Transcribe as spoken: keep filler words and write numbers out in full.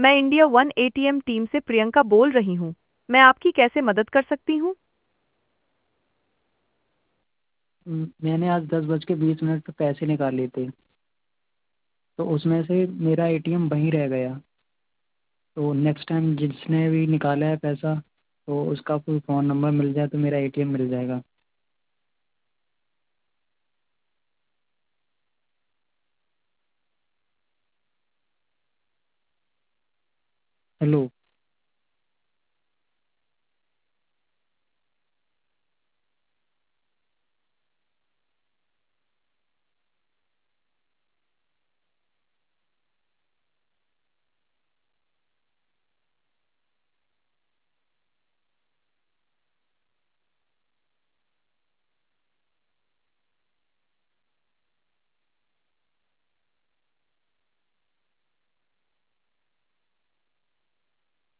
मैं India one ATM team से प्रियंका बोल रही हूँ। मैं आपकी कैसे मदद कर सकती हूँ? म- मैंने आज दस बज के बीस मिनट पे पैसे निकाले थे, तो उसमें से मेरा एटीएम वहीं रह गया। तो नेक्स्ट टाइम जिसने भी निकाला है पैसा, तो उसका कोई फ़ोन नंबर मिल जाए तो मेरा एटीएम मिल जाएगा। हेलो।